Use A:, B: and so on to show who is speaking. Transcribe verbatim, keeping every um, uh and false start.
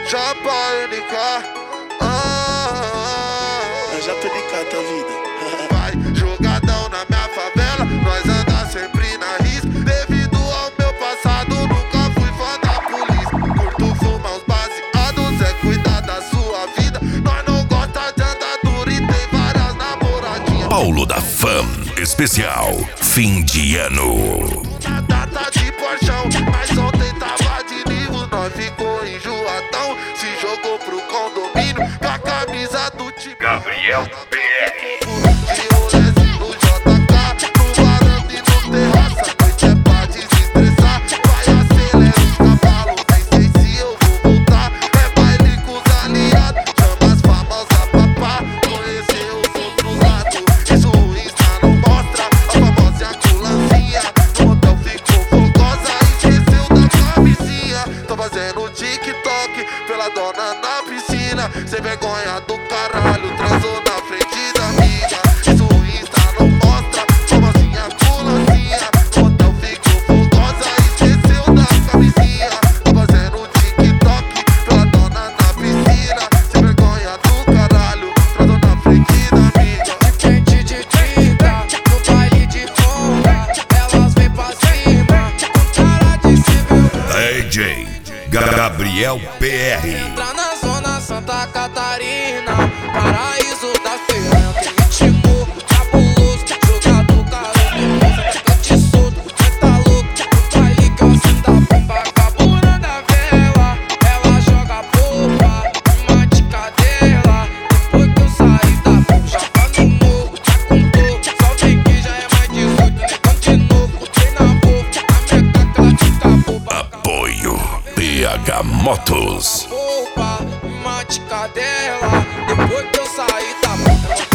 A: Chapa N K. Ah,
B: Eu já tô ligado a vida.
A: vai, jogadão na minha favela. Nós anda sempre na risca. Devido ao meu passado, nunca fui fã da polícia. Curto fumar uns baseados, é cuidar da sua vida. Nós não gosta de andadura e tem várias namoradinhas.
C: Paulo da Fam, especial fim de ano.
A: A data de paixão, mas ontem tava de nível. Nós ficou enjoadão, se jogou pro condomínio com a camisa do time
C: Gabriel P R.
A: de rolezinho no J K, no varanda e no terraço. A noite é pra desestressar. Vai acelera os cavalos, nem sei se eu vou voltar. É baile com os aliados, chama as famosas papá. Conhecer os outros lados, isso o Insta não mostra. A famosa culancinha no hotel ficou fogosa, esqueceu da camisinha. Tô fazendo TikTok pela dona na piscina. Sem vergonha do caralho, transou na frente da amiga. Isso o Insta não mostra. Famosinha culancinha no hotel ficou fogosa, esqueceu da camisinha. Tô fazendo TikTok pela dona na piscina. Sem vergonha do caralho, transou na frente da amiga.
D: Frente de trinta, no baile de bomba, elas vêm pra cima, com cara de civil.
C: D J Gabriel P R.
D: Entra na zona Santa Catarina, paraíso da feira. Tem ritmo cabuloso, jogador caroso, atacante solto, cê tá louco. No baile que eu sinto a bomba, cabura da vela. Ela joga bomba, uma de cadeira. Depois que eu saí da bomba, já tá no morro, já contou. Só vem que já é mais dezoito, negão de novo. Treina boca, a minha caca ela fica boba.
C: Apoio P H Motos.
D: Roupa, uma de cadela. Depois que eu saí da boca,